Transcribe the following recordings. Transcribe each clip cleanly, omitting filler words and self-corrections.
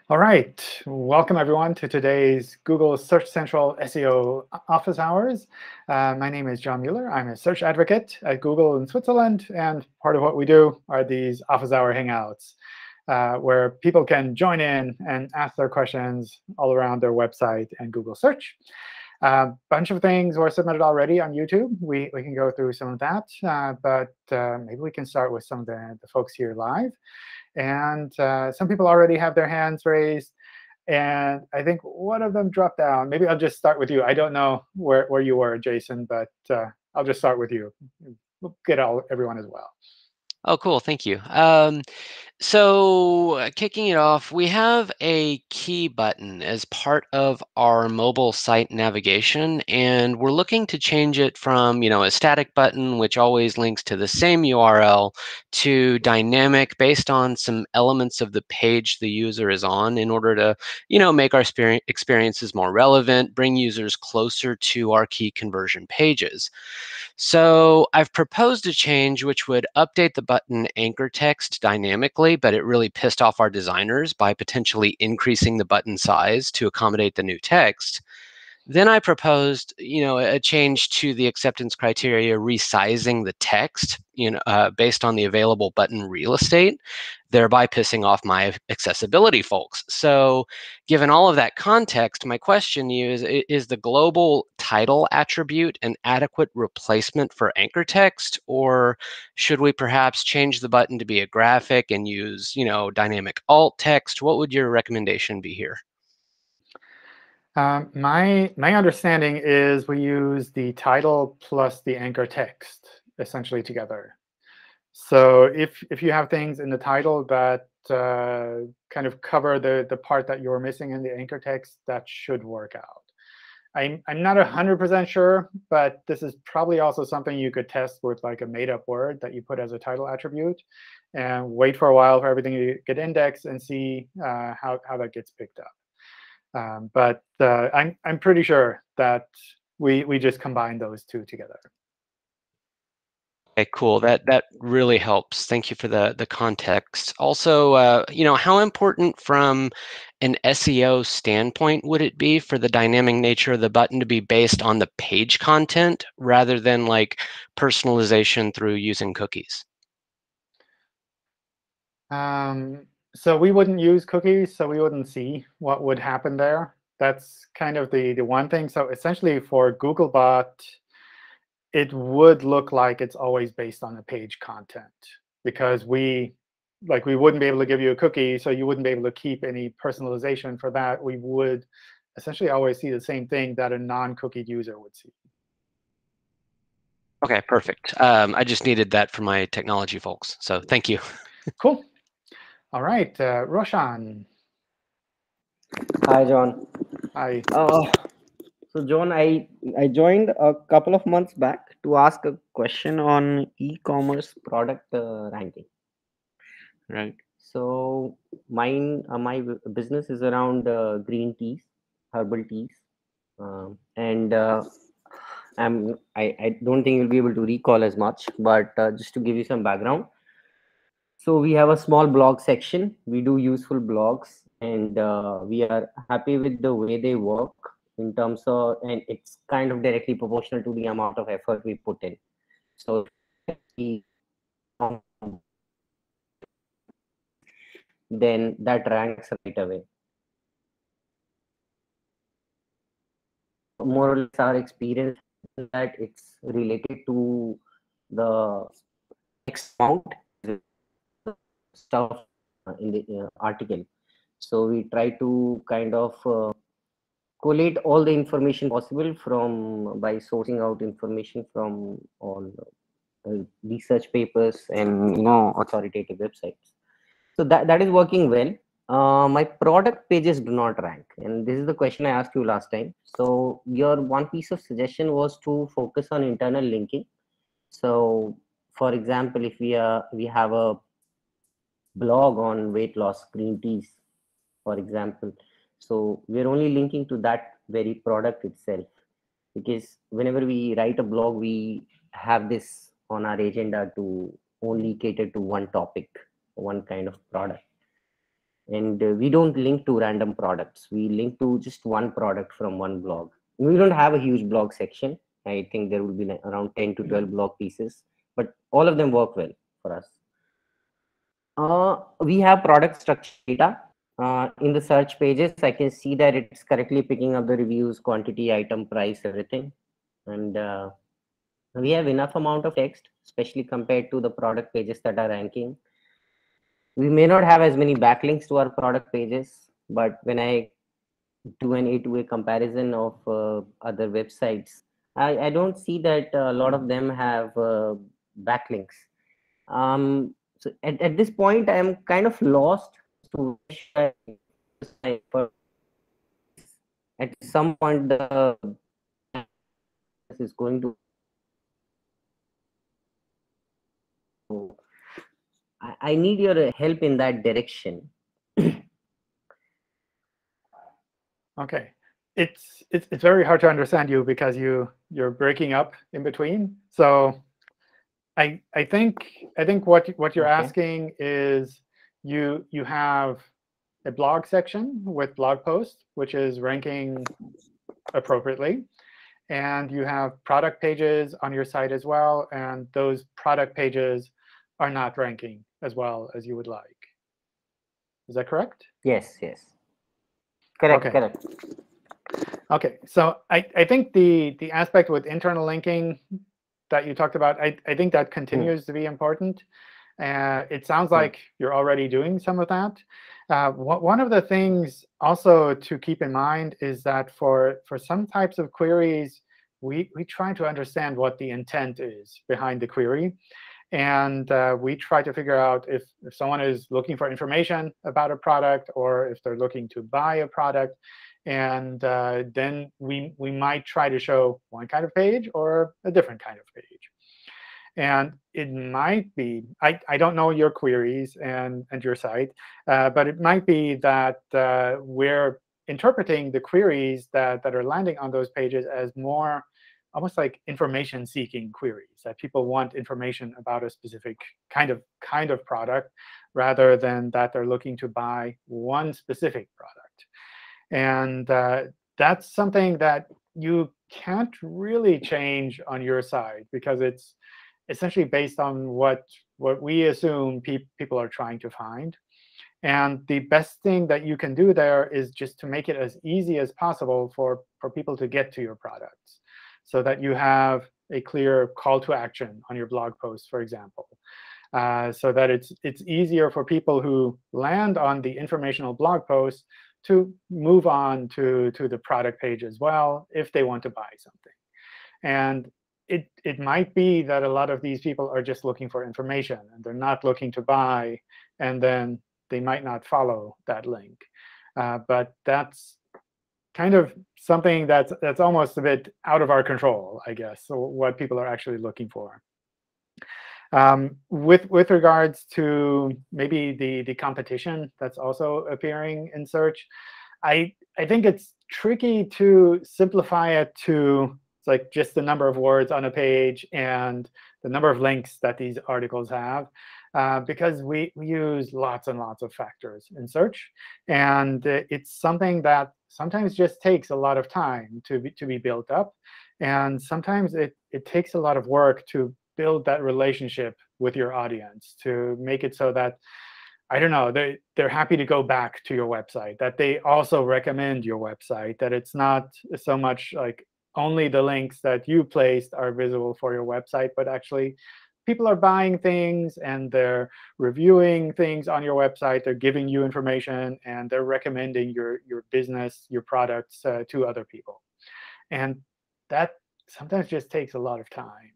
All right, welcome everyone to today's Google Search Central SEO office hours. My name is John Mueller. I'm a search advocate at Google in Switzerland, and part of what we do are these office hour hangouts, where people can join in and ask their questions all around their website and Google search. A bunch of things were submitted already on YouTube. We can go through some of that, but maybe we can start with some of the folks here live. And some people already have their hands raised. And I think one of them dropped down. Maybe I'll just start with you. I don't know where you were, Jason, but I'll just start with you. We'll get everyone as well. Oh, cool. Thank you. So kicking it off, we have a key button as part of our mobile site navigation, and we're looking to change it from, a static button, which always links to the same URL, to dynamic based on some elements of the page the user is on in order to, make our experiences more relevant, bring users closer to our key conversion pages. So I've proposed a change which would update the button anchor text dynamically, but it really pissed off our designers by potentially increasing the button size to accommodate the new text. Then I proposed, a change to the acceptance criteria, resizing the text, based on the available button real estate, thereby pissing off my accessibility folks. So, given all of that context, my question to you is the global title attribute an adequate replacement for anchor text, or should we perhaps change the button to be a graphic and use, dynamic alt text? What would your recommendation be here? My understanding is we use the title plus the anchor text essentially together. So if you have things in the title that kind of cover the part that you're missing in the anchor text, that should work out. I'm not 100% sure, but this is probably also something you could test with like a made-up word that you put as a title attribute, and wait for a while for everything to get indexed and see how that gets picked up. But I'm pretty sure that we just combine those two together. Okay, cool. That really helps. Thank you for the context. Also, how important from an SEO standpoint would it be for the dynamic nature of the button to be based on the page content rather than like personalization through using cookies? So we wouldn't use cookies, so we wouldn't see what would happen there. That's kind of the one thing. So essentially, for Googlebot, it would look like it's always based on the page content, because we wouldn't be able to give you a cookie, so you wouldn't be able to keep any personalization for that. We would essentially always see the same thing that a non-cookied user would see. Okay, perfect. I just needed that for my technology folks. So thank you. Cool. All right, Roshan. Hi, John. Hi. So, John, I joined a couple of months back to ask a question on e-commerce product ranking. Right. So, my business is around green teas, herbal teas, and I don't think you'll be able to recall as much, but just to give you some background. So we have a small blog section. We do useful blogs, and we are happy with the way they work in terms of, and it's kind of directly proportional to the amount of effort we put in. So we, then that ranks right away. More or less, our experience is that it's related to the X amount stuff in the article. So we try to kind of collate all the information possible from by sourcing out information from all research papers and authoritative websites. So that is working well. My product pages do not rank, and this is the question I asked you last time. So your one piece of suggestion was to focus on internal linking. So for example, if we have a blog on weight loss green teas, for example, so we're only linking to that very product itself, because whenever we write a blog, we have this on our agenda to only cater to one topic, one kind of product. And we don't link to random products. We link to just one product from one blog. We don't have a huge blog section. I think there will be like around 10 to 12 blog pieces, but all of them work well for us. We have product structure data. In the search pages, I can see that it's correctly picking up the reviews, quantity, item, price, everything. And we have enough amount of text, especially compared to the product pages that are ranking. We may not have as many backlinks to our product pages, but when I do an A2A comparison of other websites, I don't see that a lot of them have backlinks. So at this point, I am kind of lost to at some point the is going to. I need your help in that direction. Okay, it's very hard to understand you because you're breaking up in between. So I think what you're asking is you have a blog section with blog posts, which is ranking appropriately, and you have product pages on your site as well, and those product pages are not ranking as well as you would like. Is that correct? Yes, yes. Correct, okay. Correct. Okay, so I think the aspect with internal linking that you talked about, I think that continues to be important. It sounds like you're already doing some of that. One of the things also to keep in mind is that for some types of queries, we try to understand what the intent is behind the query. And we try to figure out if someone is looking for information about a product or if they're looking to buy a product. And then we might try to show one kind of page or a different kind of page. And it might be, I don't know your queries and your site, but it might be that we're interpreting the queries that are landing on those pages as more almost like information-seeking queries, that people want information about a specific kind of product rather than that they're looking to buy one specific product. And that's something that you can't really change on your side because it's essentially based on what we assume people are trying to find. And the best thing that you can do there is just to make it as easy as possible for people to get to your products, so that you have a clear call to action on your blog post, for example, so that it's easier for people who land on the informational blog post to move on to the product page as well if they want to buy something. And it might be that a lot of these people are just looking for information, and they're not looking to buy, and then they might not follow that link. But that's kind of something that's almost a bit out of our control, I guess, so what people are actually looking for. With regards to maybe the competition that's also appearing in search, I think it's tricky to simplify it to it's like just the number of words on a page and the number of links that these articles have, because we use lots and lots of factors in search. And it's something that sometimes just takes a lot of time to be built up. And sometimes it takes a lot of work to build that relationship with your audience, to make it so that, I don't know, they're happy to go back to your website, that they also recommend your website, that it's not so much like only the links that you placed are visible for your website, but actually people are buying things and they're reviewing things on your website. They're giving you information, and they're recommending your business, your products to other people. And that sometimes just takes a lot of time.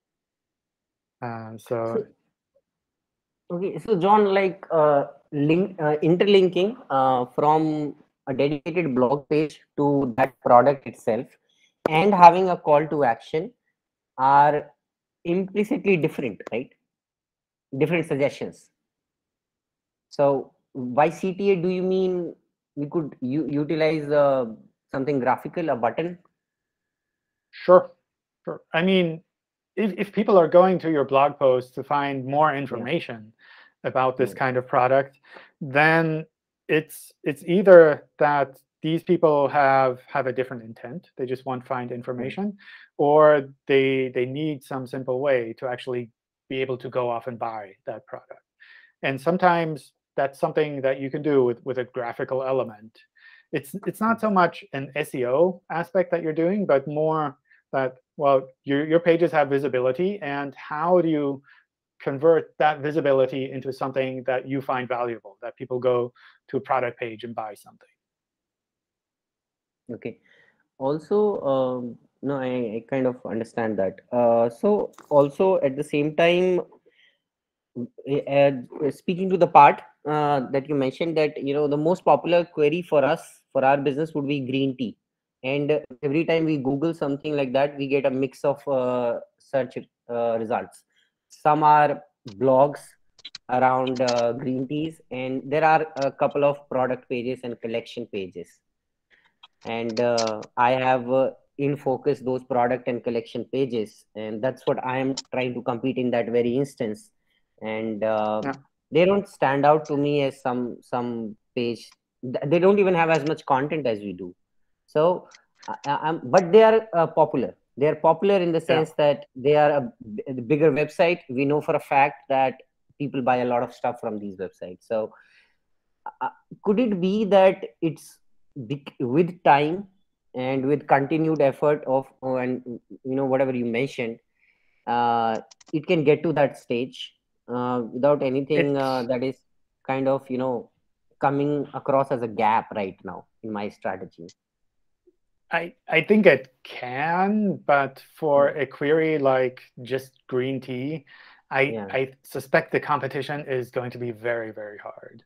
Okay, so John, like interlinking from a dedicated blog page to that product itself and having a call to action are implicitly different, right? Different suggestions. So by CTA, do you mean we could utilize something graphical, a button? Sure. I mean, if people are going to your blog post to find more information about this kind of product, then it's either that these people have a different intent, they just want to find information, or they need some simple way to actually be able to go off and buy that product. And sometimes that's something that you can do with a graphical element. It's not so much an SEO aspect that you're doing, but more that, well, your pages have visibility, and how do you convert that visibility into something that you find valuable, that people go to a product page and buy something. Okay. Also, no, I kind of understand that. So also at the same time, speaking to the part that you mentioned, that the most popular query for us, for our business, would be green tea. And every time we Google something like that, we get a mix of search results. Some are blogs around green teas, and there are a couple of product pages and collection pages. And I have in focus those product and collection pages, and that's what I am trying to compete in that very instance. And they don't stand out to me as some page. They don't even have as much content as we do. So but they are popular. They are popular in the sense that they are a bigger website. We know for a fact that people buy a lot of stuff from these websites. So could it be that it's with time and with continued effort of and whatever you mentioned, it can get to that stage without anything that is kind of coming across as a gap right now in my strategy? I think it can, but for a query like just green tea, I suspect the competition is going to be very, very hard.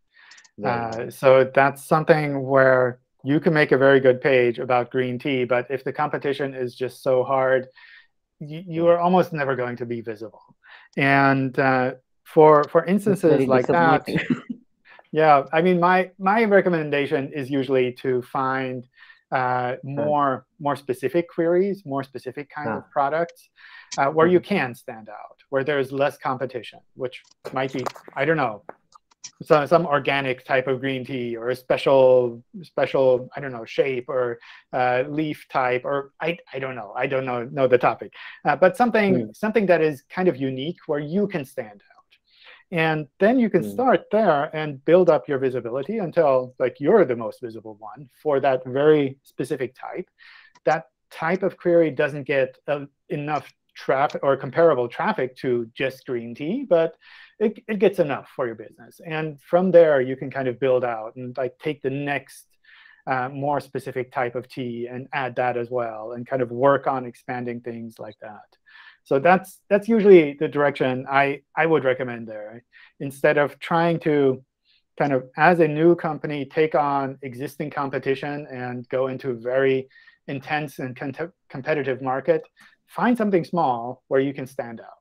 So that's something where you can make a very good page about green tea, but if the competition is just so hard, you are almost never going to be visible. And for instances like that, yeah, I mean, my recommendation is usually to find more specific queries, more specific kinds of products where you can stand out, where there's less competition, which might be, I don't know, some organic type of green tea, or a special I don't know, shape or leaf type, or I don't know. I don't know the topic, but something that is kind of unique where you can stand out. And then you can start there and build up your visibility until you're the most visible one for that very specific type. That type of query doesn't get enough traffic or comparable traffic to just green tea, but it gets enough for your business. And from there, you can kind of build out and take the next more specific type of tea and add that as well, and kind of work on expanding things like that. So that's usually the direction I would recommend there. Instead of trying to kind of, as a new company, take on existing competition and go into a very intense and competitive market, find something small where you can stand out.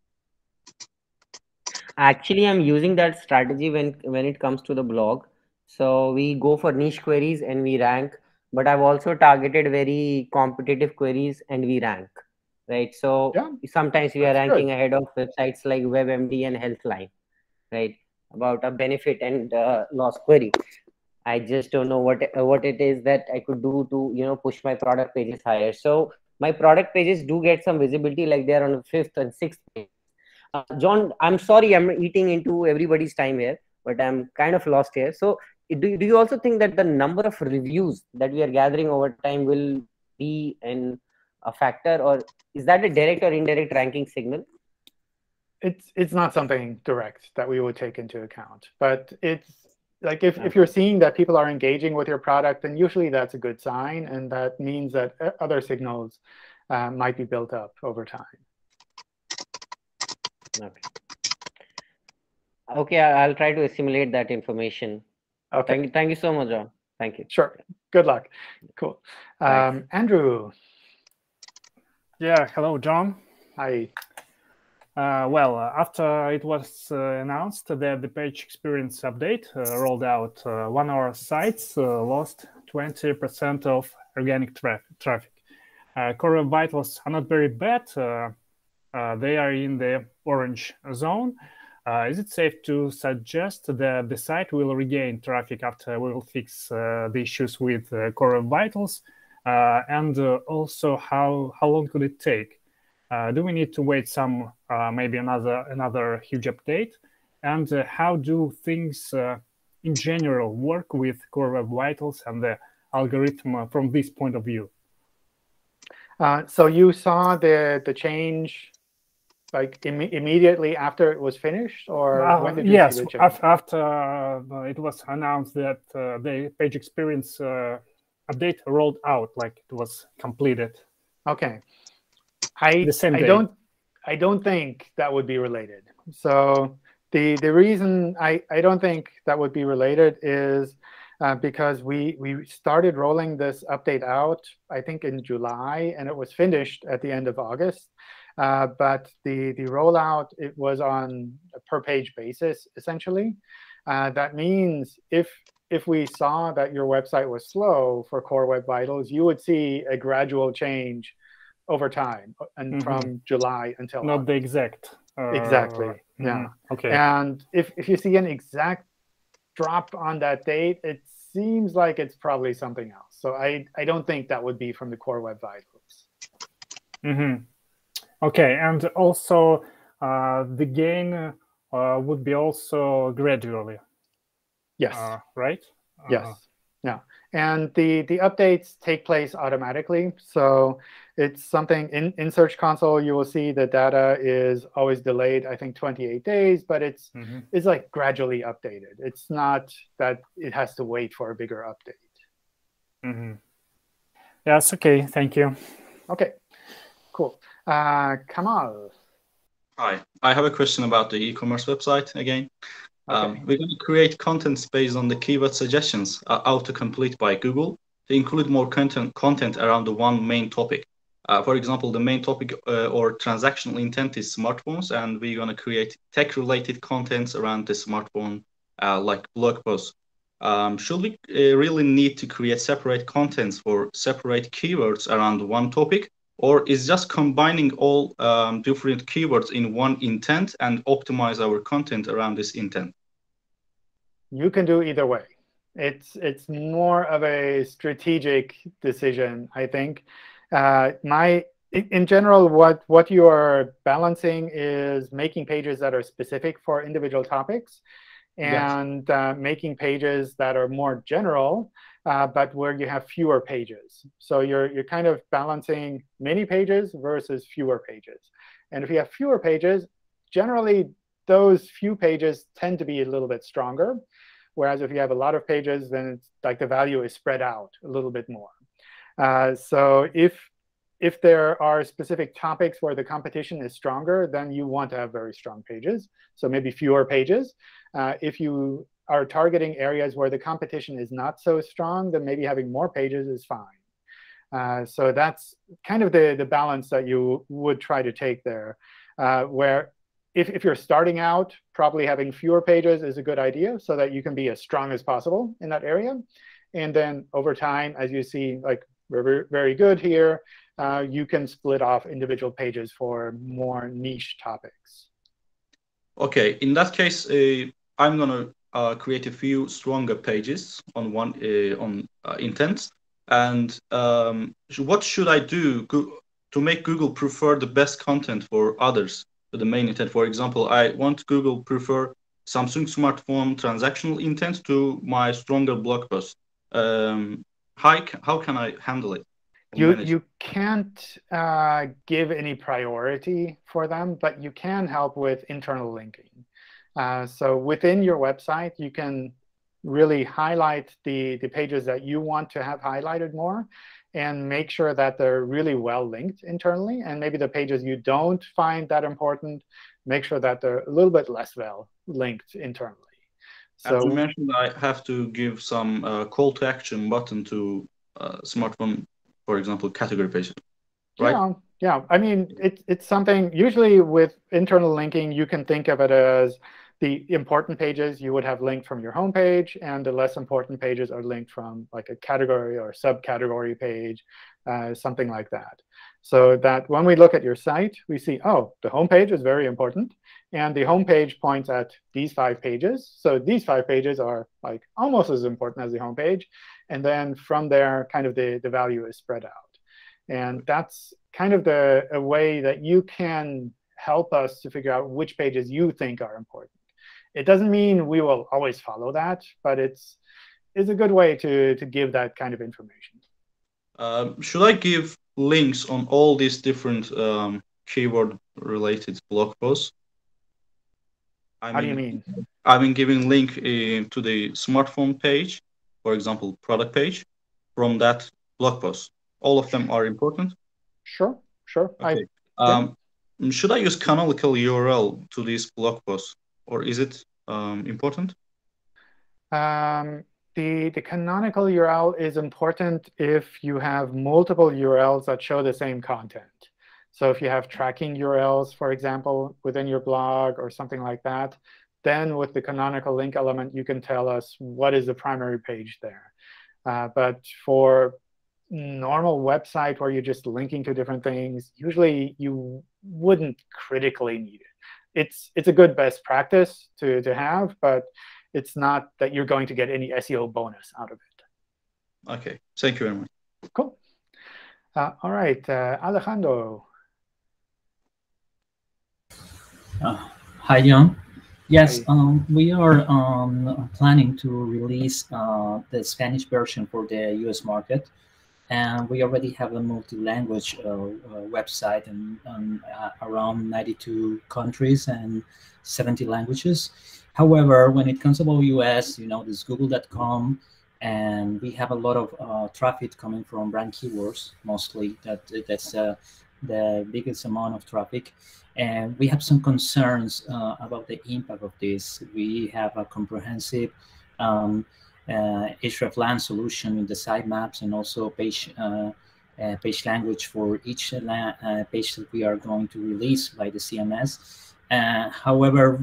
Actually, I'm using that strategy when it comes to the blog. So we go for niche queries and we rank, but I've also targeted very competitive queries and we rank. Right. So sometimes we are ranking ahead of websites like WebMD and Healthline, right, about a benefit and loss query. I just don't know what it is that I could do to push my product pages higher. So my product pages do get some visibility, like they're on the 5th and 6th page. John, I'm sorry, I'm eating into everybody's time here, but I'm kind of lost here. So do you also think that the number of reviews that we are gathering over time will be a factor, or is that a direct or indirect ranking signal? It's not something direct that we would take into account, but it's like if you're seeing that people are engaging with your product, then usually that's a good sign, and that means that other signals might be built up over time. Okay, I'll try to assimilate that information. Okay. Thank you so much, John. Thank you. Sure. Good luck. Cool. Andrew. Yeah. Hello, John. Hi. Well, after it was announced that the page experience update rolled out, one of our sites lost 20% of organic traffic. Core Web Vitals are not very bad. They are in the orange zone. Is it safe to suggest that the site will regain traffic after we will fix the issues with Core Web Vitals? And also, how long could it take? Do we need to wait some maybe another huge update? And how do things in general work with Core Web Vitals and the algorithm from this point of view? So you saw the change like immediately after it was finished, or when did you yes, see the change? after it was announced that the page experience update rolled out, like it was completed. Okay, The same day. I don't think that would be related. So the reason I don't think that would be related is because we started rolling this update out, I think in July, and it was finished at the end of August. But the rollout, it was on a per page basis, essentially. That means if we saw that your website was slow for Core Web Vitals, you would see a gradual change over time, and from July until Not August. the exact. Exactly. Yeah. Okay. And if you see an exact drop on that date, it seems like it's probably something else. So I don't think that would be from the Core Web Vitals. Okay, and also the gain would be also gradually. Yes. Right? Yes. Yeah. And the updates take place automatically. So it's something in Search Console, you will see the data is always delayed, I think 28 days, but it's like gradually updated. It's not that it has to wait for a bigger update. Yes, OK, thank you. OK, cool. Kamal. Hi, I have a question about the e-commerce website again. Okay. We're going to create contents based on the keyword suggestions autocomplete by Google to include more content around the one main topic. For example, the main topic or transactional intent is smartphones, and we're going to create tech-related contents around the smartphone, like blog posts. Should we really need to create separate contents for separate keywords around one topic? Or is just combining all different keywords in one intent and optimize our content around this intent? You can do either way. It's more of a strategic decision, I think. In general, what you are balancing is making pages that are specific for individual topics, and making pages that are more general, but where you have fewer pages. So you're kind of balancing many pages versus fewer pages. And if you have fewer pages, generally those few pages tend to be a little bit stronger. Whereas if you have a lot of pages, then it's like the value is spread out a little bit more. So if there are specific topics where the competition is stronger, then you want to have very strong pages. So maybe fewer pages. If you are targeting areas where the competition is not so strong, then maybe having more pages is fine. So that's kind of the balance that you would try to take there, where if you're starting out, probably having fewer pages is a good idea so that you can be as strong as possible in that area. And then over time, as you see, like we're very good here, you can split off individual pages for more niche topics. OK, in that case, I'm going to create a few stronger pages on one intent. And what should I do to make Google prefer the best content for others? The main intent, for example, I want Google prefer Samsung smartphone transactional intent to my stronger blog post. How can I handle it? You can't give any priority for them, but you can help with internal linking. So within your website, you can really highlight the pages that you want to have highlighted more, and make sure that they're really well linked internally. And maybe the pages you don't find that important, make sure that they're a little bit less well linked internally. So, as you mentioned, I have to give some call to action button to smartphone, for example, category pages, right? Yeah. I mean, it's something, usually with internal linking, you can think of it as the important pages you would have linked from your home page, and the less important pages are linked from like a category or subcategory page, something like that. So that when we look at your site, we see, oh, the home page is very important. And the home page points at these 5 pages. So these 5 pages are like almost as important as the home page. And then from there, kind of the value is spread out. And that's kind of a way that you can help us to figure out which pages you think are important. It doesn't mean we will always follow that, but it's a good way to give that kind of information. Should I give links on all these different keyword-related blog posts? How do you mean? I mean giving link to the smartphone page, for example, product page, from that blog post. All of them are important? Sure, sure. Okay. Should I use canonical URL to these blog posts, or is it important? The canonical URL is important if you have multiple URLs that show the same content. So if you have tracking URLs, for example, within your blog or something like that, then with the canonical link element, you can tell us what is the primary page there. But for normal website where you're just linking to different things, usually you wouldn't critically need it. It's a good best practice to have, but it's not that you're going to get any SEO bonus out of it. OK, thank you very much. Cool. All right, Alejandro. Hi, John. Yes, we are planning to release the Spanish version for the US market. And we already have a multi-language website in around 92 countries and 70 languages. However, when it comes about US, there's google.com, and we have a lot of traffic coming from brand keywords, mostly. That's the biggest amount of traffic. And we have some concerns about the impact of this. We have a comprehensive hreflang solution in the sitemaps, and also page language for each page that we are going to release by the CMS. However,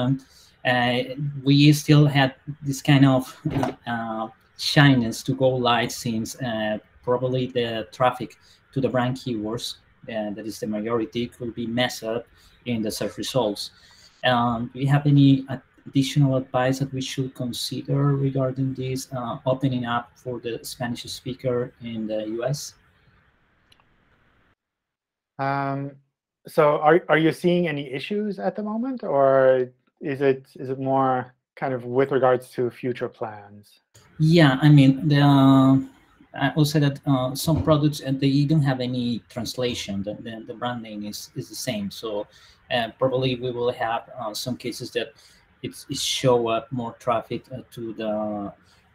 we still had this kind of shyness to go live, since probably the traffic to the brand keywords, that is the majority, could be messed up in the search results. Do you have any additional advice that we should consider regarding this opening up for the Spanish speaker in the US? So are you seeing any issues at the moment, or is it more kind of with regards to future plans? Yeah, I mean, I will say that some products, they don't have any translation. The brand name is the same. So probably we will have some cases that it show up more traffic to the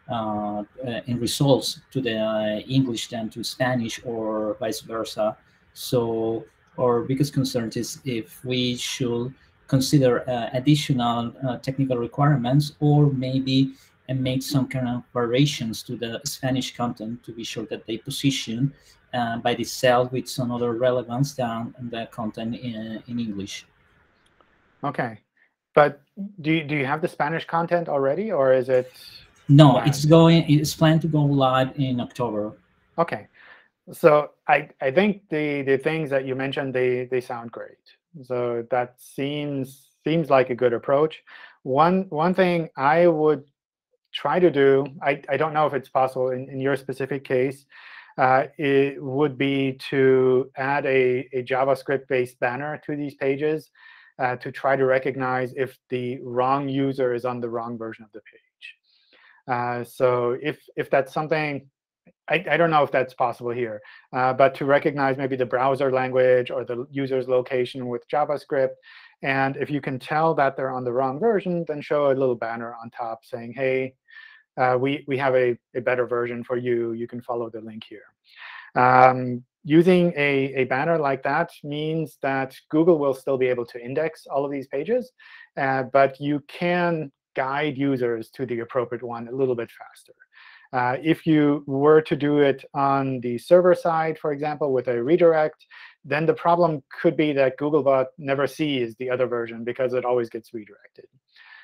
in results to the English than to Spanish, or vice versa. So our biggest concern is if we should consider additional technical requirements, or maybe make some kind of variations to the Spanish content to be sure that they position by itself with some other relevance than the content in English. OK. But do you have the Spanish content already, or is it? No, it's planned to go live in October. OK. So I think the things that you mentioned, they sound great. So that seems like a good approach. One thing I would try to do, I don't know if it's possible in your specific case, it would be to add a JavaScript-based banner to these pages to try to recognize if the wrong user is on the wrong version of the page. So if that's something, I don't know if that's possible here, but to recognize maybe the browser language or the user's location with JavaScript. And if you can tell that they're on the wrong version, then show a little banner on top saying, hey, we have a better version for you. You can follow the link here. Using a banner like that means that Google will still be able to index all of these pages, but you can guide users to the appropriate one a little bit faster. If you were to do it on the server side, for example, with a redirect, then the problem could be that Googlebot never sees the other version because it always gets redirected.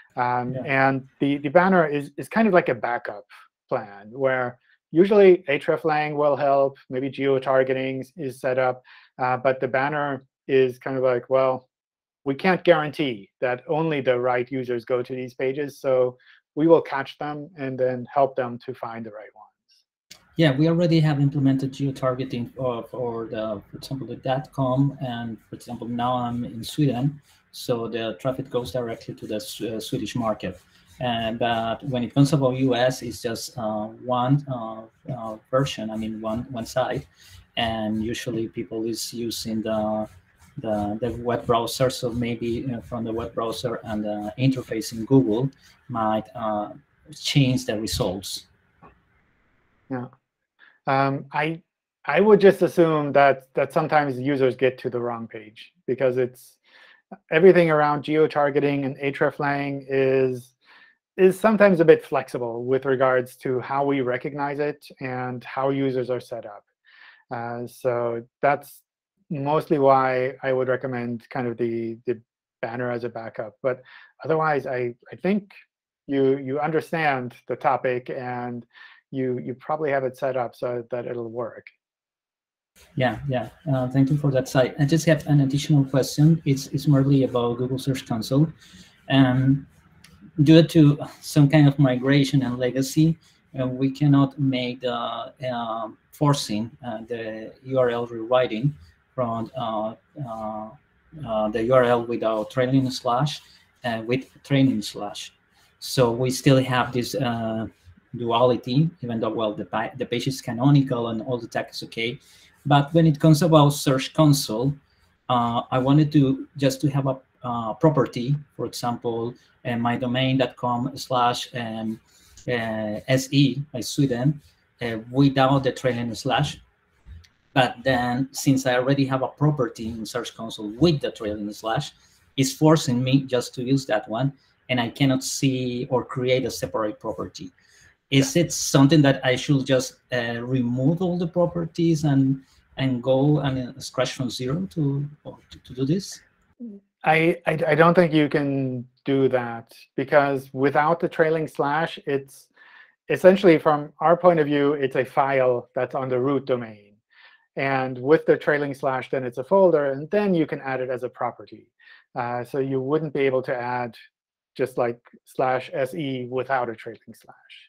And the banner is kind of like a backup plan, where usually hreflang will help. Maybe geo-targeting is set up. But the banner is kind of like, well, we can't guarantee that only the right users go to these pages. So we will catch them and then help them to find the right ones. Yeah, we already have implemented geo-targeting for example, the .com. And for example, now I'm in Sweden. So the traffic goes directly to the Swedish market. But when it comes about US, it's just one version, I mean, one site. And usually people is using the web browser. So maybe from the web browser and the interface in Google might change the results. Yeah. I would just assume that sometimes users get to the wrong page, because it's everything around geo-targeting and hreflang is sometimes a bit flexible with regards to how we recognize it and how users are set up. So that's mostly why I would recommend kind of the banner as a backup. But otherwise, I think you understand the topic, and you probably have it set up so that it'll work. Yeah. Thank you for that site. I just have an additional question. It's merely about Google Search Console. Due to some kind of migration and legacy, we cannot make the forcing the URL rewriting from the URL without trailing slash with trailing slash. So we still have this duality, even though, well, the page is canonical and all the text is OK. But when it comes about Search Console, I wanted to just have a property, for example, mydomain.com/SE by Sweden without the trailing slash. But then, since I already have a property in Search Console with the trailing slash, it's forcing me just to use that one, and I cannot see or create a separate property. Is it something that I should just remove all the properties and go and scratch from zero to do this? I don't think you can do that, because without the trailing slash, it's essentially, from our point of view, it's a file that's on the root domain. And with the trailing slash, then it's a folder, and then you can add it as a property. So you wouldn't be able to add just like /SE without a trailing slash.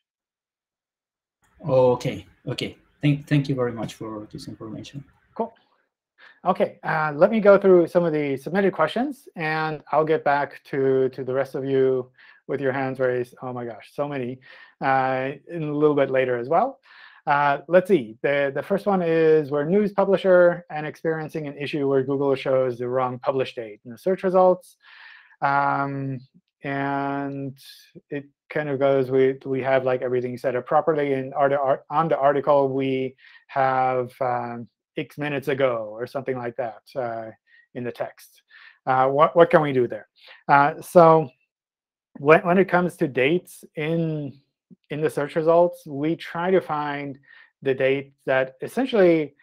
OK. Thank you very much for this information. Cool. OK, let me go through some of the submitted questions, and I'll get back to the rest of you with your hands raised. Oh my gosh, so many, in a little bit later as well. Let's see. The first one is, we're a news publisher and experiencing an issue where Google shows the wrong publish date in the search results. And it kind of goes, we have like everything set up properly. And on the article, we have X minutes ago or something like that in the text. What can we do there? So when it comes to dates in the search results, we try to find the date that essentially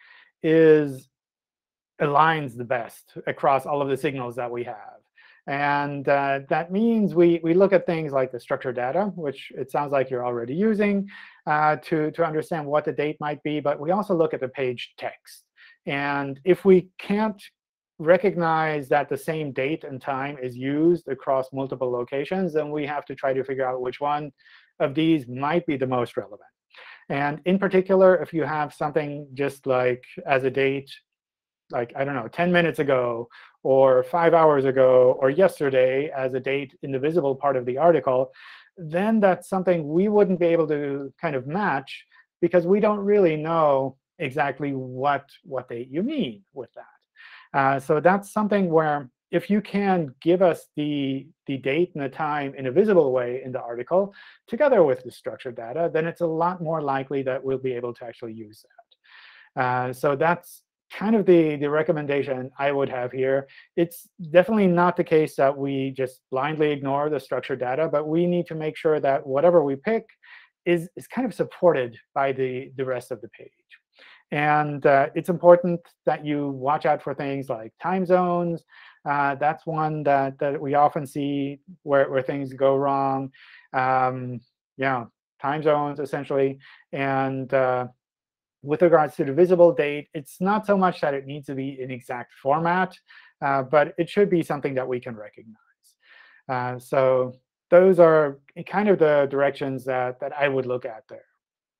aligns the best across all of the signals that we have. And that means we look at things like the structured data, which it sounds like you're already using to understand what the date might be. But we also look at the page text. And if we can't recognize that the same date and time is used across multiple locations, then we have to try to figure out which one of these might be the most relevant. And in particular, if you have something just like as a date, like, I don't know, 10 minutes ago, or 5 hours ago, or yesterday as a date in the visible part of the article, then that's something we wouldn't be able to kind of match, because we don't really know exactly what date you mean with that. So that's something where if you can give us the date and the time in a visible way in the article, together with the structured data, then it's a lot more likely that we'll be able to actually use that. So that's kind of the recommendation I would have here. It's definitely not the case that we just blindly ignore the structured data, but we need to make sure that whatever we pick is kind of supported by the rest of the page. And it's important that you watch out for things like time zones, That's one that we often see where things go wrong. Yeah, time zones, essentially. And with regards to the visible date, it's not so much that it needs to be in exact format, but it should be something that we can recognize. So those are kind of the directions that I would look at there.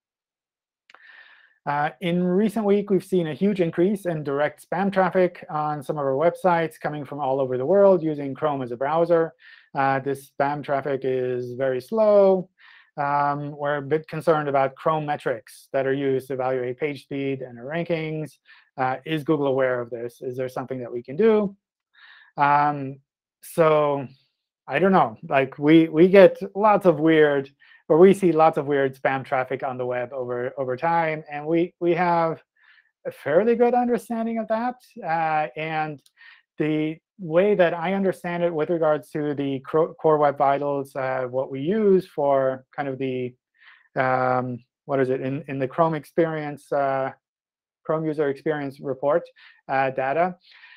In recent week, we've seen a huge increase in direct spam traffic on some of our websites coming from all over the world using Chrome as a browser. This spam traffic is very slow. We're a bit concerned about Chrome metrics that are used to evaluate page speed and rankings. Is Google aware of this? Is there something that we can do? So I don't know. Like we get lots of weird, or we see lots of weird spam traffic on the web over time, and we have a fairly good understanding of that. And the way that I understand it with regards to the Core Web Vitals, what we use for kind of the what is it in the Chrome experience, Chrome user experience report data.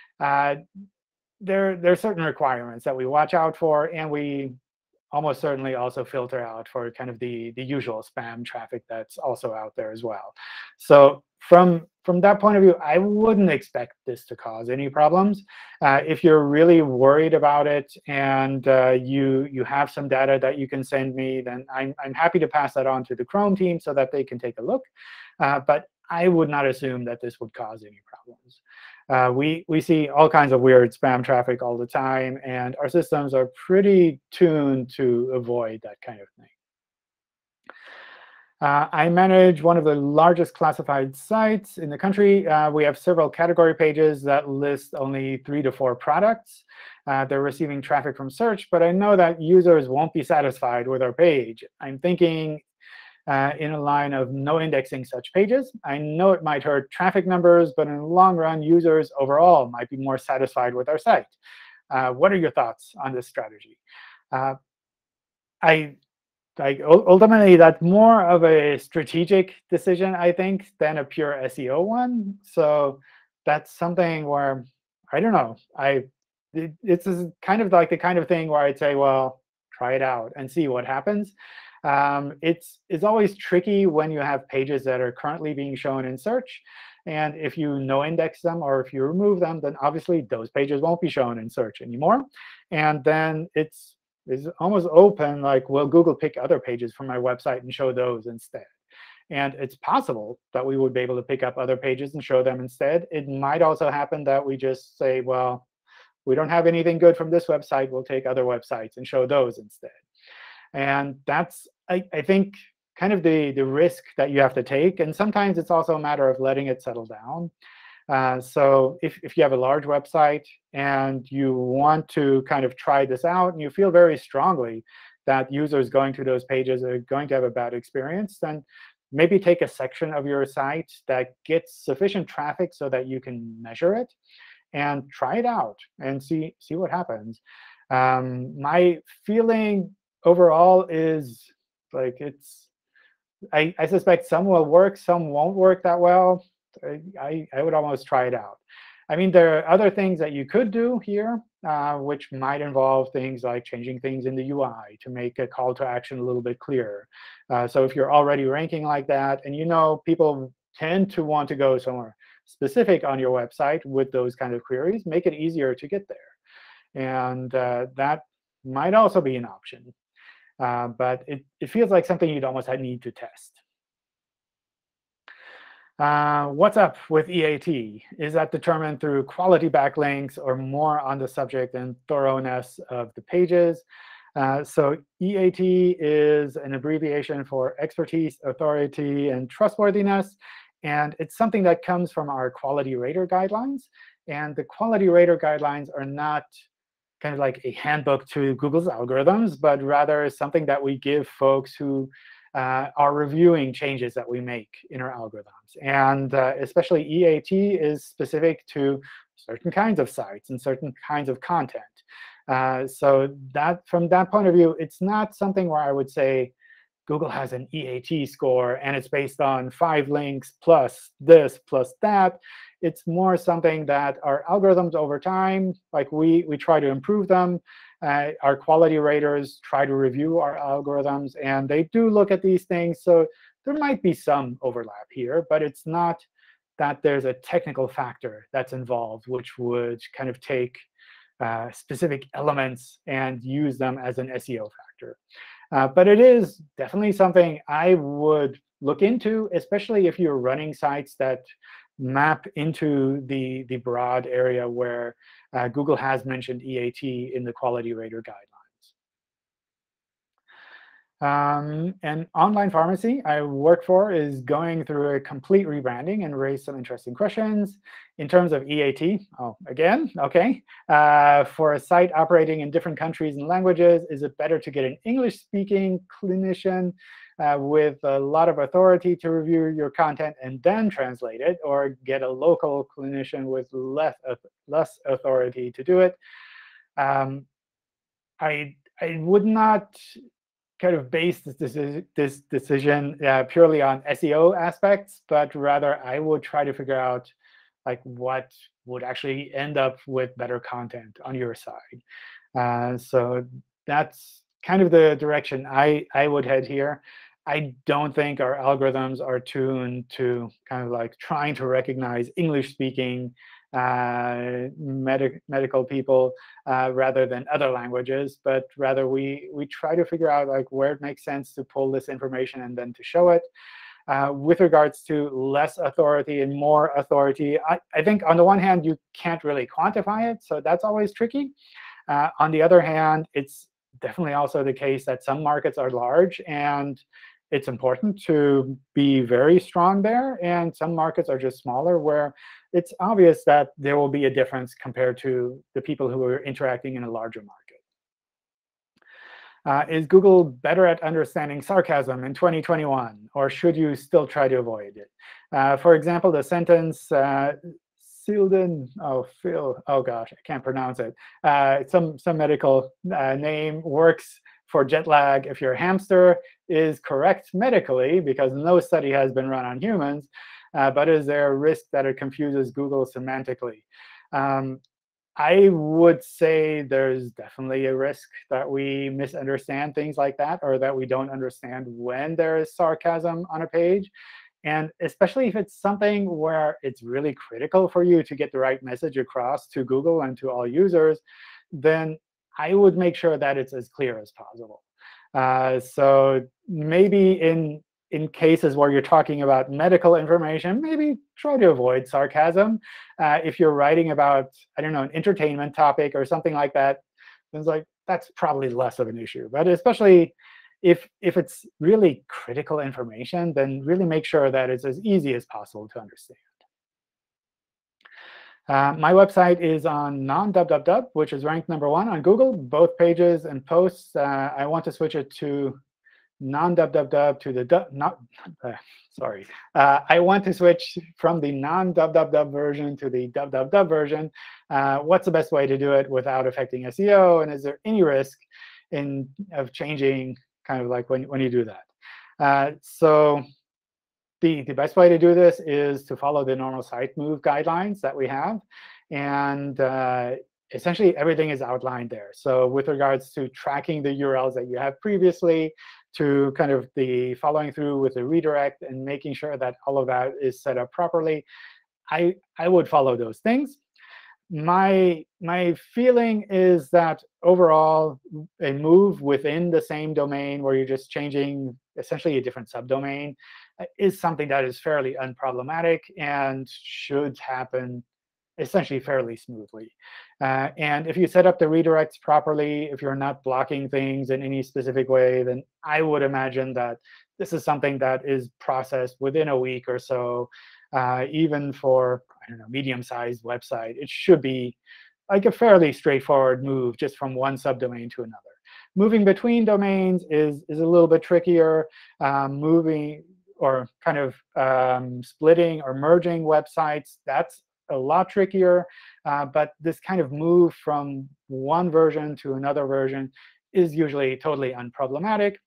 There are certain requirements that we watch out for, and we almost certainly also filter out for kind of the usual spam traffic that's also out there as well. So from that point of view, I wouldn't expect this to cause any problems. If you're really worried about it and you have some data that you can send me, then I'm happy to pass that on to the Chrome team so that they can take a look. But I would not assume that this would cause any problems. We see all kinds of weird spam traffic all the time, and our systems are pretty tuned to avoid that kind of thing. I manage one of the largest classified sites in the country. We have several category pages that list only 3 to 4 products. They're receiving traffic from search, but I know that users won't be satisfied with our page. I'm thinking in a line of no indexing such pages. I know it might hurt traffic numbers, but in the long run, users overall might be more satisfied with our site. What are your thoughts on this strategy? Ultimately, that's more of a strategic decision, I think, than a pure SEO one. So that's something where, I don't know. It's kind of like the kind of thing where I'd say, well, try it out and see what happens. It's always tricky when you have pages that are currently being shown in search. And if you no index them or if you remove them, then obviously those pages won't be shown in search anymore. And then it's almost open, like, will Google pick other pages from my website and show those instead? And it's possible that we would be able to pick up other pages and show them instead. It might also happen that we just say, well, we don't have anything good from this website. We'll take other websites and show those instead. And that's, I think, kind of the risk that you have to take. And sometimes it's also a matter of letting it settle down. So if you have a large website and you want to kind of try this out, and you feel very strongly that users going to those pages are going to have a bad experience, then maybe take a section of your site that gets sufficient traffic so that you can measure it and try it out and see what happens. My feeling overall is, like, I suspect some will work, some won't work that well. I would almost try it out. I mean, there are other things that you could do here, which might involve things like changing things in the UI to make a call to action a little bit clearer. So if you're already ranking like that, and you know people tend to want to go somewhere specific on your website with those kind of queries, make it easier to get there. And that might also be an option. But it feels like something you'd almost need to test. What's up with EAT? Is that determined through quality backlinks or more on the subject and thoroughness of the pages? So EAT is an abbreviation for expertise, authority, and trustworthiness. And it's something that comes from our Quality Rater guidelines. And the Quality Rater guidelines are not kind of like a handbook to Google's algorithms, but rather something that we give folks who are reviewing changes that we make in our algorithms. And especially EAT is specific to certain kinds of sites and certain kinds of content. So that from that point of view, it's not something where I would say Google has an EAT score, and it's based on 5 links plus this plus that. It's more something that our algorithms over time, like we try to improve them. Our quality raters try to review our algorithms, and they do look at these things. So there might be some overlap here, but it's not that there's a technical factor that's involved, which would kind of take specific elements and use them as an SEO factor. But it is definitely something I would look into, especially if you're running sites that map into the broad area where Google has mentioned EAT in the quality rater guidelines. And online pharmacy I work for is going through a complete rebranding and raised some interesting questions. In terms of EAT, again, OK. For a site operating in different countries and languages, is it better to get an English-speaking clinician with a lot of authority to review your content and then translate it, or get a local clinician with less authority to do it? I would not kind of base this decision purely on SEO aspects, but rather I would try to figure out like what would actually end up with better content on your side. So that's kind of the direction I would head here. I don't think our algorithms are tuned to kind of like trying to recognize English-speaking medical people rather than other languages, but rather we try to figure out like where it makes sense to pull this information and then to show it. With regards to less authority and more authority, I think on the one hand, you can't really quantify it, so that's always tricky. On the other hand, it's definitely also the case that some markets are large, and it's important to be very strong there. And some markets are just smaller, where it's obvious that there will be a difference compared to the people who are interacting in a larger market. Is Google better at understanding sarcasm in 2021, or should you still try to avoid it? For example, the sentence, Silden, Phil, gosh, I can't pronounce it. Some medical name works for jet lag if you're a hamster, is correct medically because no study has been run on humans. But is there a risk that it confuses Google semantically? I would say there's definitely a risk that we misunderstand things like that, or that we don't understand when there is sarcasm on a page. And especially if it's something where it's really critical for you to get the right message across to Google and to all users, then I would make sure that it's as clear as possible. So maybe in cases where you're talking about medical information, maybe try to avoid sarcasm. If you're writing about, I don't know, an entertainment topic or something like that, then it's like that's probably less of an issue. But especially if it's really critical information, then really make sure that it's as easy as possible to understand. My website is on non-www, which is ranked #1 on Google, both pages and posts. I want to switch it to non-www to the I want to switch from the non-www version to the www version. What's the best way to do it without affecting SEO? And is there any risk of changing kind of like when you do that? So the best way to do this is to follow the normal site move guidelines that we have. And essentially, everything is outlined there. So with regards to tracking the URLs that you have previously, to kind of the following through with the redirect and making sure that all of that is set up properly, I would follow those things. My feeling is that overall, a move within the same domain where you're just changing essentially a different subdomain is something that is fairly unproblematic and should happen essentially fairly smoothly. And if you set up the redirects properly, if you're not blocking things in any specific way, then I would imagine that this is something that is processed within a week or so. Even for, I don't know, medium-sized website, it should be like a fairly straightforward move just from one subdomain to another. Moving between domains is a little bit trickier. Moving or kind of splitting or merging websites, that's a lot trickier. But this kind of move from one version to another version is usually totally unproblematic.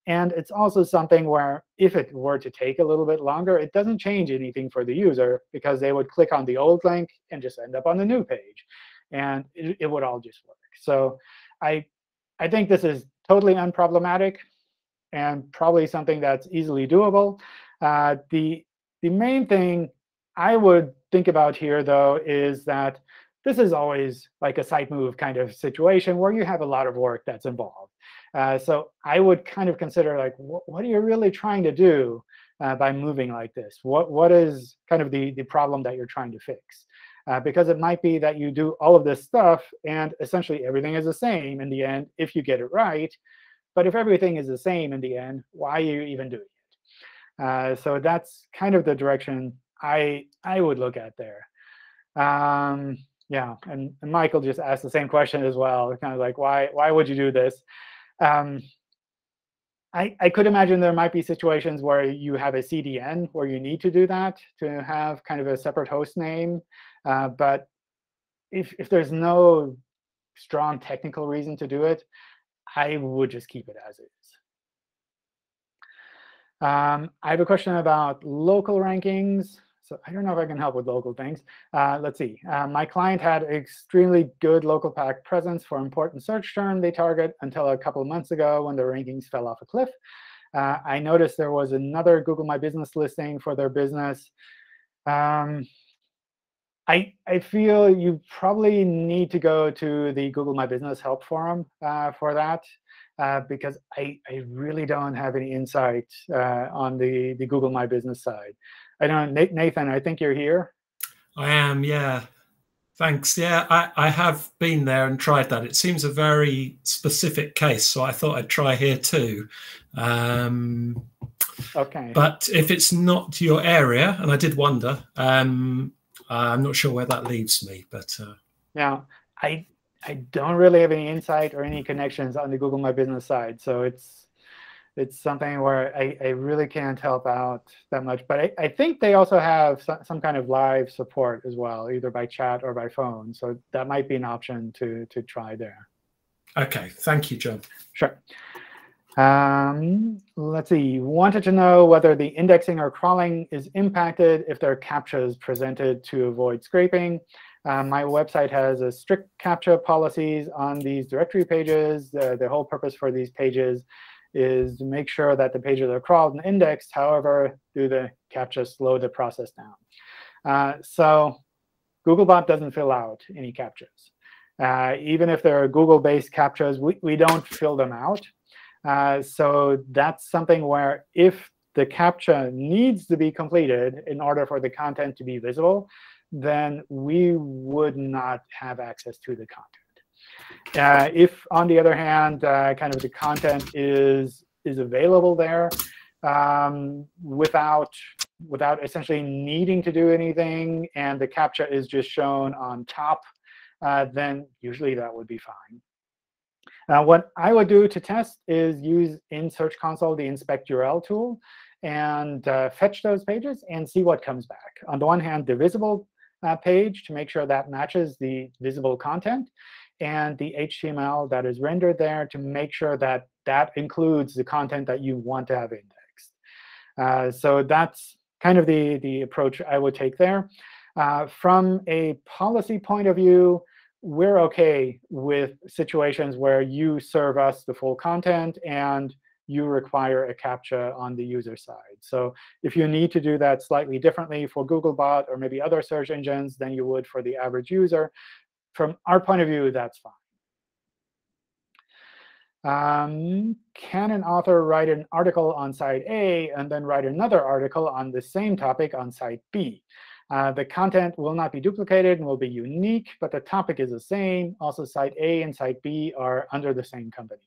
And it's also something where if it were to take a little bit longer, it doesn't change anything for the user, because they would click on the old link and just end up on the new page. And it would all just work. So I think this is totally unproblematic and probably something that's easily doable. The main thing I would think about here, though, is that this is always like a site move kind of situation where you have a lot of work that's involved. So I would kind of consider, like, what are you really trying to do by moving like this? What is kind of the problem that you're trying to fix? Because it might be that you do all of this stuff, and essentially everything is the same in the end if you get it right. But if everything is the same in the end, why are you even doing it? So that's kind of the direction I would look at there. Yeah, and Michael just asked the same question as well, kind of like, why would you do this? I could imagine there might be situations where you have a CDN where you need to do that, to have kind of a separate host name. But if there's no strong technical reason to do it, I would just keep it as is. I have a question about local rankings. So I don't know if I can help with local things. Let's see. My client had extremely good local pack presence for important search term they target until a couple of months ago when the rankings fell off a cliff. I noticed there was another Google My Business listing for their business. I feel you probably need to go to the Google My Business help forum for that, because I really don't have any insight on the Google My Business side. I don't know, Nathan, I think you're here. I am, yeah. Thanks. Yeah, I have been there and tried that. It seems a very specific case, so I thought I'd try here too. OK. But if it's not your area, and I did wonder, I'm not sure where that leaves me. But yeah, I don't really have any insight or any connections on the Google My Business side. So it's something where I really can't help out that much. But I think they also have some kind of live support as well, either by chat or by phone. So that might be an option to try there. OK, thank you, John. Sure. Let's see. Wanted to know whether the indexing or crawling is impacted if there are CAPTCHAs presented to avoid scraping. My website has a strict CAPTCHA policies on these directory pages. The whole purpose for these pages is to make sure that the pages are crawled and indexed. However, do the CAPTCHA slow the process down? So Googlebot doesn't fill out any CAPTCHAs. Even if there are Google-based CAPTCHAs, we don't fill them out. So that's something where if the CAPTCHA needs to be completed in order for the content to be visible, then we would not have access to the content. If, on the other hand, kind of the content is available there without essentially needing to do anything, and the CAPTCHA is just shown on top, then usually that would be fine. What I would do to test is use in Search Console the inspect URL tool and fetch those pages and see what comes back. On the one hand, the visible page to make sure that matches the visible content, and the HTML that is rendered there to make sure that that includes the content that you want to have indexed. So that's kind of the approach I would take there. From a policy point of view, we're OK with situations where you serve us the full content and you require a CAPTCHA on the user side. So if you need to do that slightly differently for Googlebot or maybe other search engines than you would for the average user, from our point of view, that's fine. Can an author write an article on site A and then write another article on the same topic on site B? The content will not be duplicated and will be unique, but the topic is the same. Also, site A and site B are under the same company.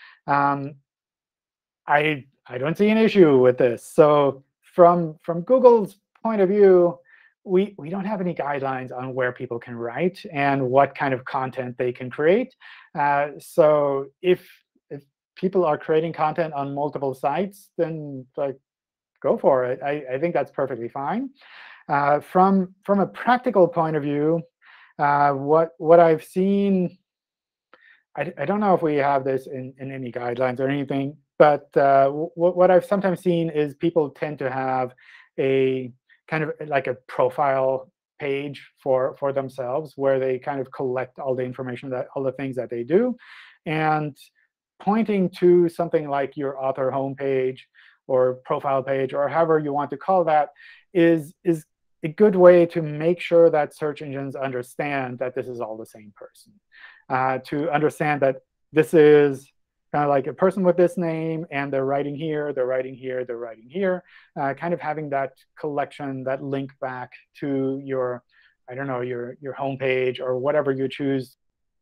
I don't see an issue with this. So from Google's point of view, we don't have any guidelines on where people can write and what kind of content they can create. So if people are creating content on multiple sites, then go for it. I think that's perfectly fine. From a practical point of view, what I've seen, I don't know if we have this in any guidelines or anything, but what I've sometimes seen is people tend to have a kind of like a profile page for themselves, where they kind of collect all the information, that all the things that they do, and pointing to something like your author homepage or profile page, or however you want to call that, is a good way to make sure that search engines understand that this is all the same person, to understand that this is kind of like a person with this name, and they're writing here, they're writing here, they're writing here, kind of having that collection, that link back to your, I don't know, your homepage or whatever you choose.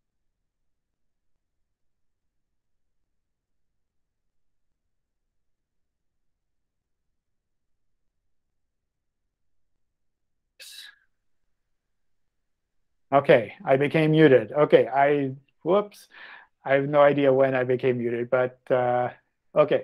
OK, I became muted. OK, whoops. I have no idea when I became muted, but OK.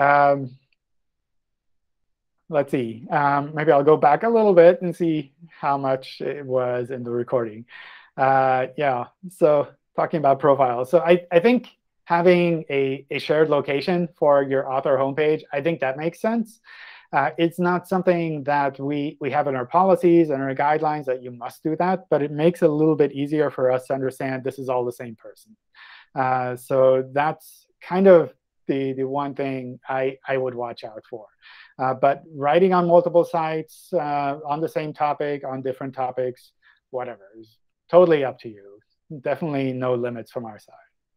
Let's see. Maybe I'll go back a little bit and see how much it was in the recording. Yeah, so talking about profiles. So I think having a shared location for your author homepage, I think that makes sense. It's not something that we have in our policies and our guidelines that you must do that, but it makes it a little bit easier for us to understand this is all the same person. So that's kind of the one thing I would watch out for. But writing on multiple sites, on the same topic, on different topics, whatever, is totally up to you. Definitely no limits from our side.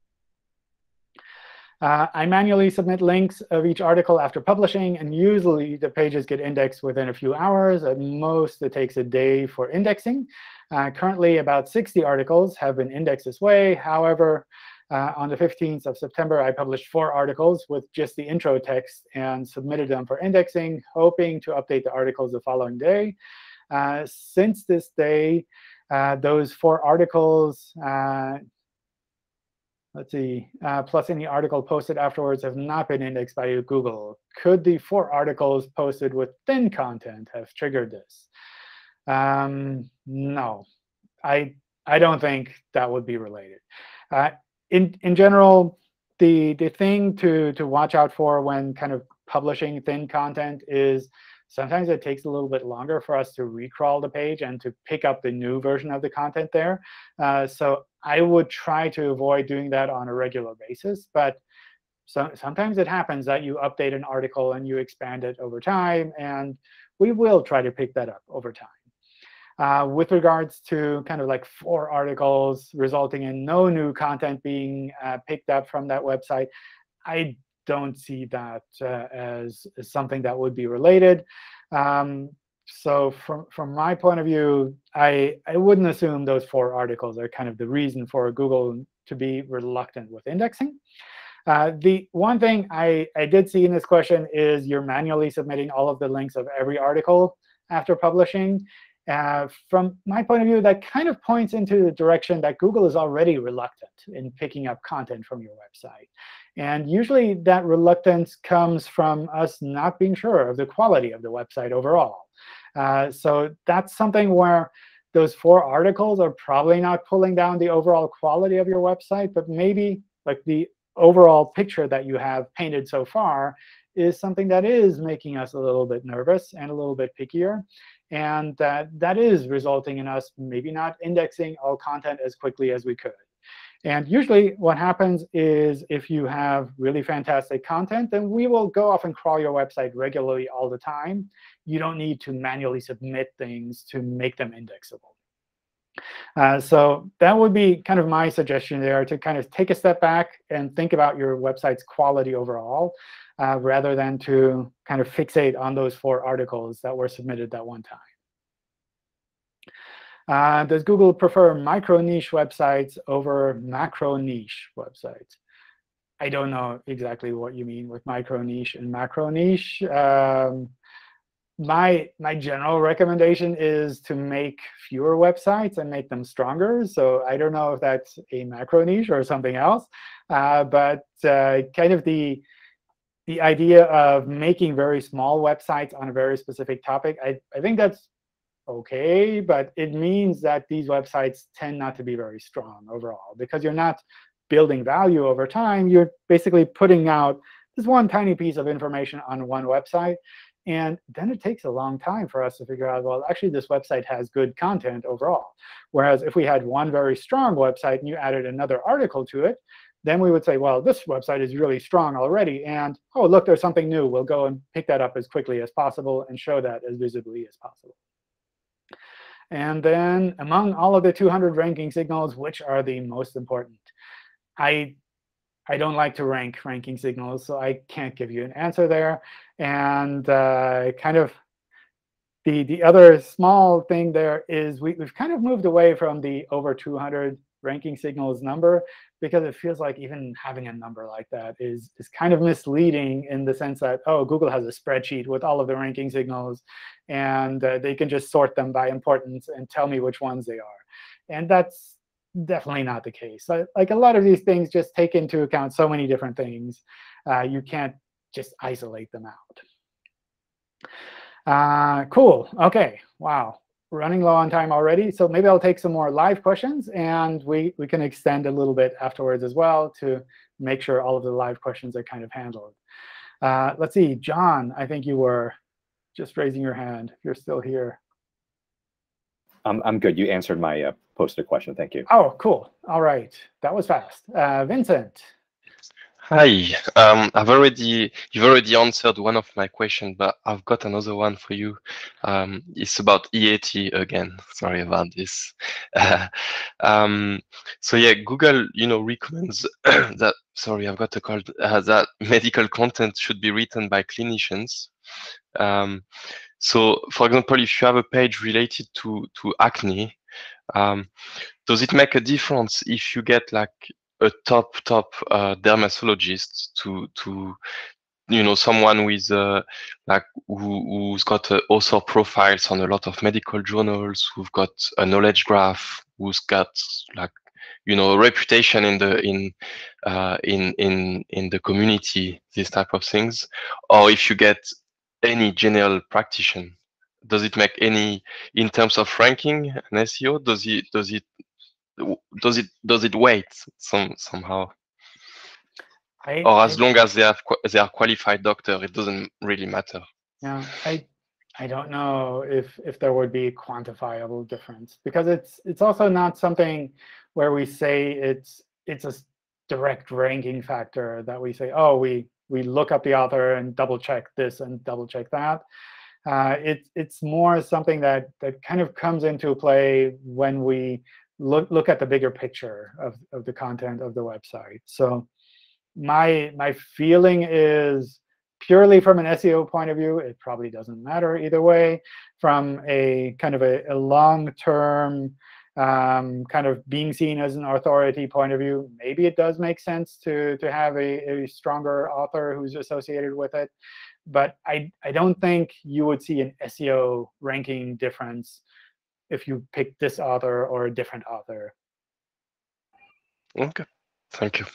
I manually submit links of each article after publishing, and usually the pages get indexed within a few hours. At most, it takes a day for indexing. Currently, about 60 articles have been indexed this way. However, on the 15th of September, I published 4 articles with just the intro text and submitted them for indexing, hoping to update the articles the following day. Since this day, those 4 articles, let's see, plus any article posted afterwards, have not been indexed by Google. Could the 4 articles posted with thin content have triggered this? No, I don't think that would be related. In general, the thing to watch out for when kind of publishing thin content is sometimes it takes a little bit longer for us to recrawl the page and to pick up the new version of the content there. So I would try to avoid doing that on a regular basis. But sometimes it happens that you update an article and you expand it over time. And we will try to pick that up over time. With regards to kind of like 4 articles resulting in no new content being picked up from that website, I don't see that as something that would be related. So from my point of view, I wouldn't assume those 4 articles are kind of the reason for Google to be reluctant with indexing. The one thing I did see in this question is you're manually submitting all of the links of every article after publishing. From my point of view, that kind of points into the direction that Google is already reluctant in picking up content from your website. And usually that reluctance comes from us not being sure of the quality of the website overall. So that's something where those 4 articles are probably not pulling down the overall quality of your website, but maybe like the overall picture that you have painted so far is something that is making us a little bit nervous and a little bit pickier. And that is resulting in us maybe not indexing all content as quickly as we could. And usually what happens is if you have really fantastic content, then we will go off and crawl your website regularly all the time. You don't need to manually submit things to make them indexable. So that would be kind of my suggestion there, to kind of take a step back and think about your website's quality overall, rather than to kind of fixate on those 4 articles that were submitted that one time. Does Google prefer micro-niche websites over macro-niche websites? I don't know exactly what you mean with micro-niche and macro-niche. My general recommendation is to make fewer websites and make them stronger. So I don't know if that's a macro-niche or something else. But kind of the idea of making very small websites on a very specific topic, I think that's OK. But it means that these websites tend not to be very strong overall, because you're not building value over time. You're basically putting out this one tiny piece of information on one website. And then it takes a long time for us to figure out, well, actually, this website has good content overall. Whereas if we had one very strong website and you added another article to it, then we would say, well, this website is really strong already. And oh, look, there's something new. We'll go and pick that up as quickly as possible and show that as visibly as possible. And then among all of the 200 ranking signals, which are the most important? I don't like to rank ranking signals, so I can't give you an answer there. And kind of the other small thing there is we've kind of moved away from the over 200 ranking signals number, because it feels like even having a number like that is kind of misleading, in the sense that, oh, Google has a spreadsheet with all of the ranking signals, and they can just sort them by importance and tell me which ones they are. And that's definitely not the case. Like a lot of these things just take into account so many different things. You can't just isolate them out. Cool. OK, wow. We're running low on time already. So maybe I'll take some more live questions. And we can extend a little bit afterwards as well to make sure all of the live questions are kind of handled. Let's see. John, I think you were just raising your hand if you're still here. I'm good. You answered my posted question. Thank you. Oh, cool. All right. That was fast. Vincent. Hi. You've already answered one of my questions, but I've got another one for you. It's about EAT again. Sorry about this. So yeah, Google, recommends that. Sorry, I've got a cold. That medical content should be written by clinicians. So, for example, if you have a page related to acne, does it make a difference if you get like a top dermatologist to someone with like who's got author profiles on a lot of medical journals, who've got a knowledge graph, who's got like a reputation in the community, these type of things, or if you get any general practitioner, does it make any, in terms of ranking and SEO? Does it weight somehow? Or as long as they are qualified doctor, it doesn't really matter. Yeah, I don't know if there would be a quantifiable difference, because it's also not something where we say it's a direct ranking factor that we say, oh, we look up the author and double check this and double check that. It's more something that kind of comes into play when we look at the bigger picture of the content of the website. So my feeling is, purely from an SEO point of view, it probably doesn't matter either way. From a kind of a long-term kind of being seen as an authority point of view, maybe it does make sense to have a stronger author who's associated with it. But I don't think you would see an SEO ranking difference if you pick this author or a different author. OK, thank you.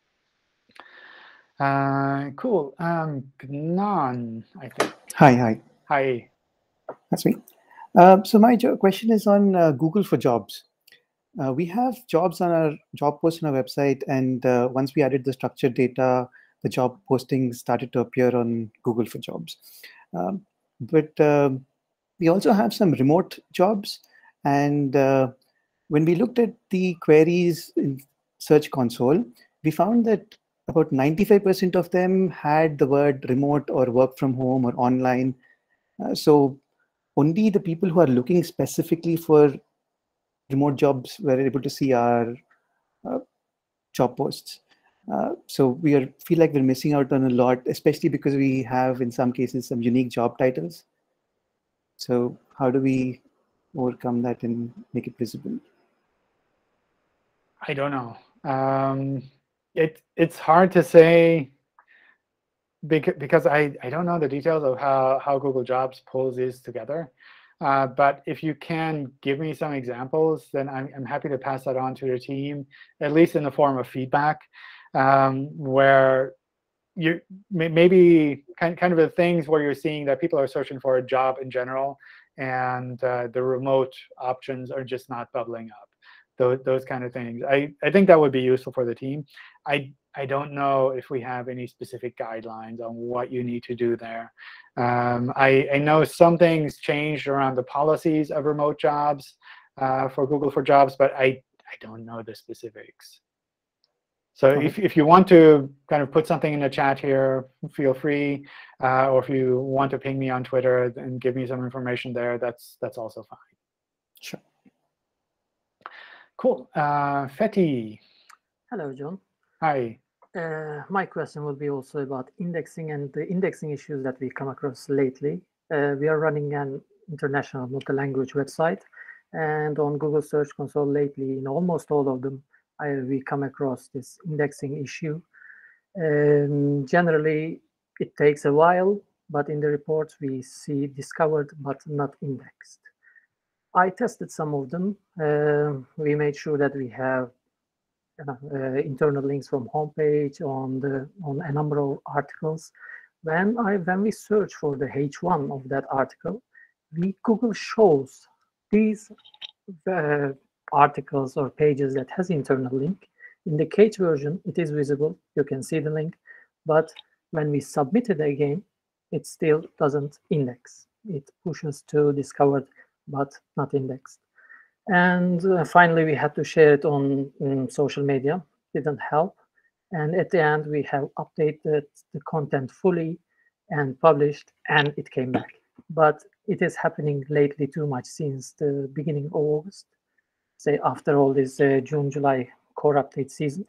Cool. Gnan, I think. Hi. Hi. That's me. So my question is on Google for Jobs. We have jobs on our job posts on our website, and once we added the structured data, the job postings started to appear on Google for Jobs. But we also have some remote jobs, and when we looked at the queries in Search Console, we found that about 95% of them had the word remote or work from home or online. So only the people who are looking specifically for remote jobs were able to see our job posts. So we feel like we're missing out on a lot, especially because we have, in some cases, some unique job titles. So how do we overcome that and make it visible? I don't know. It's hard to say, because I don't know the details of how Google Jobs pulls these together. But if you can give me some examples, then I'm happy to pass that on to the team, at least in the form of feedback, where you maybe kind of the things where you're seeing that people are searching for a job in general, and the remote options are just not bubbling up. Those kind of things. I think that would be useful for the team. I don't know if we have any specific guidelines on what you need to do there. I know some things changed around the policies of remote jobs for Google for Jobs, but I don't know the specifics. So if you want to kind of put something in the chat here, feel free. Or if you want to ping me on Twitter and give me some information there, that's also fine. Sure. Cool. Fethi. Hello, John. Hi. My question will be also about indexing and the indexing issues that we come across lately. We are running an international multi-language website, and on Google Search Console lately, in almost all of them, we come across this indexing issue. Generally, it takes a while, but in the reports we see discovered but not indexed. I tested some of them. We made sure that we have internal links from homepage on a number of articles. When we search for the H1 of that article, Google shows these articles or pages that has internal link. In the Cache version, it is visible. You can see the link. But when we submit it again, it still doesn't index. It pushes to discovered, but not indexed. And finally, we had to share it on social media. Didn't help. And at the end, we have updated the content fully and published, and it came back. But it is happening lately too much since the beginning of August, say after all this June, July core update season.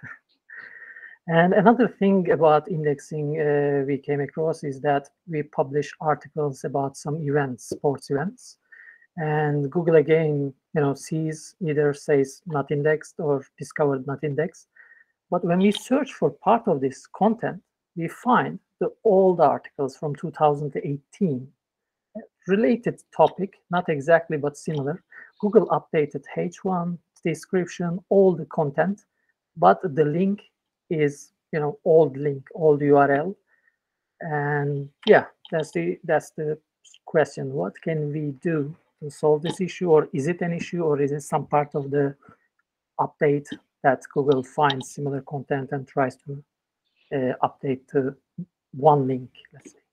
And another thing about indexing we came across is that we publish articles about some events, sports events. And Google again, sees either says not indexed or discovered not indexed. But when we search for part of this content, we find the old articles from 2018, related topic, not exactly but similar. Google updated H1 description, all the content, but the link is old link, old URL. And yeah, that's the question. What can we do to solve this issue, or is it an issue, or is it some part of the update that Google finds similar content and tries to update to one link, let's say?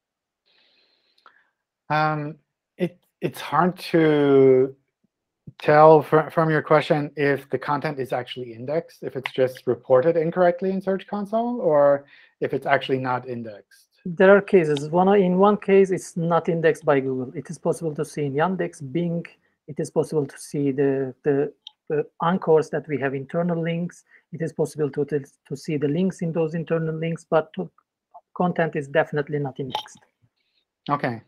It's hard to tell from your question if the content is actually indexed, if it's just reported incorrectly in Search Console, or if it's actually not indexed. There are cases. In one case, it's not indexed by Google. It is possible to see in Yandex, Bing. It is possible to see the anchors that we have internal links. It is possible to see the links in those internal links, but content is definitely not indexed. OK.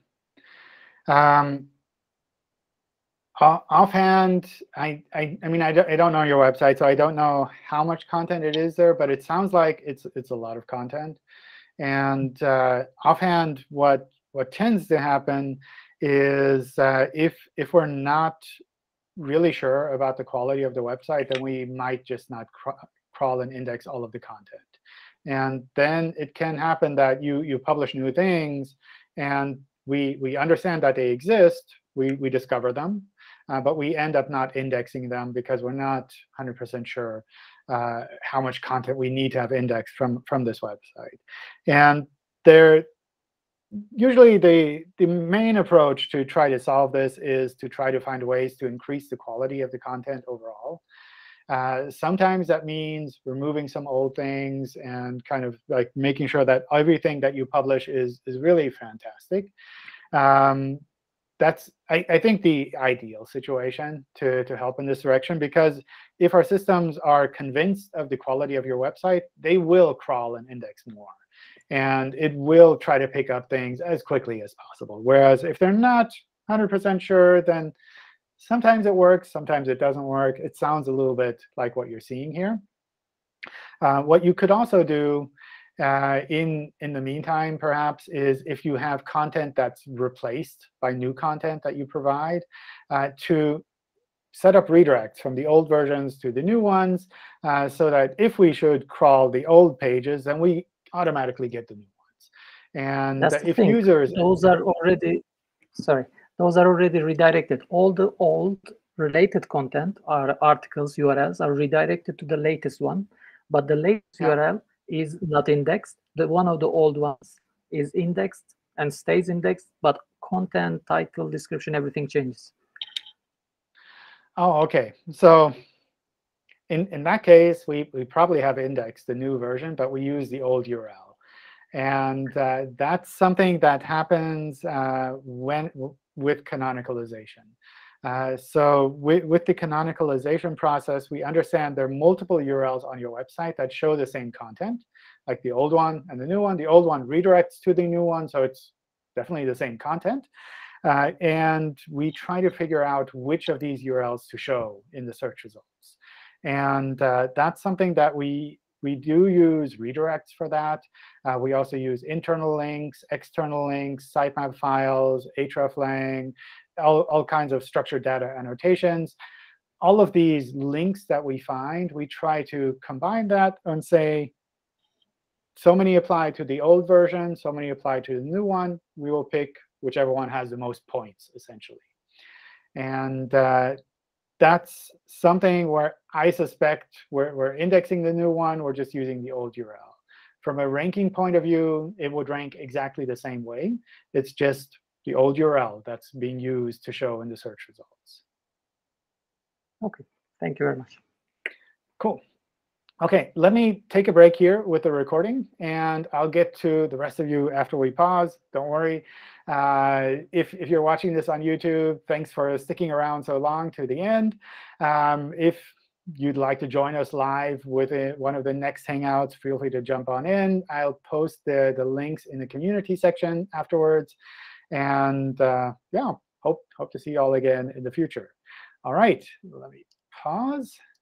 Offhand, I mean, I don't know your website, so I don't know how much content it is there, but it sounds like it's a lot of content. And offhand, what tends to happen is if we're not really sure about the quality of the website, then we might just not crawl and index all of the content. And then it can happen that you publish new things, and we understand that they exist. We discover them, but we end up not indexing them because we're not 100% sure how much content we need to have indexed from this website. And usually the main approach to try to solve this is to try to find ways to increase the quality of the content overall. Sometimes that means removing some old things and kind of like making sure that everything that you publish is really fantastic. That's, I think, the ideal situation to help in this direction, because if our systems are convinced of the quality of your website, they will crawl and index more. And it will try to pick up things as quickly as possible. Whereas if they're not 100% sure, then sometimes it works, sometimes it doesn't work. It sounds a little bit like what you're seeing here. What you could also do in the meantime, perhaps, is if you have content that's replaced by new content that you provide, to set up redirects from the old versions to the new ones, so that if we should crawl the old pages, then we automatically get the new ones. And if users, those are already redirected. All the old related content, our articles, URLs, are redirected to the latest one. but the latest URL is not indexed. One of the old ones is indexed and stays indexed, but content, title, description, everything changes. Oh, OK. So in that case, we probably have indexed the new version, but we use the old URL. And that's something that happens with canonicalization. So with the canonicalization process, we understand there are multiple URLs on your website that show the same content, like the old one and the new one. The old one redirects to the new one, so it's definitely the same content. And we try to figure out which of these URLs to show in the search results. And that's something that we do use redirects for that. We also use internal links, external links, sitemap files, hreflang, all kinds of structured data annotations. All of these links that we find, we try to combine that and say, so many apply to the old version, so many apply to the new one. We will pick whichever one has the most points, essentially. And that's something where I suspect we're indexing the new one. We're just using the old URL. From a ranking point of view, it would rank exactly the same way. It's just the old URL that's being used to show in the search results. OK, thank you very much. Cool. OK, let me take a break here with the recording, and I'll get to the rest of you after we pause. Don't worry. If you're watching this on YouTube, thanks for sticking around so long to the end. If you'd like to join us live with one of the next Hangouts, feel free to jump on in. I'll post the links in the community section afterwards. And yeah, hope to see you all again in the future. All right, let me pause.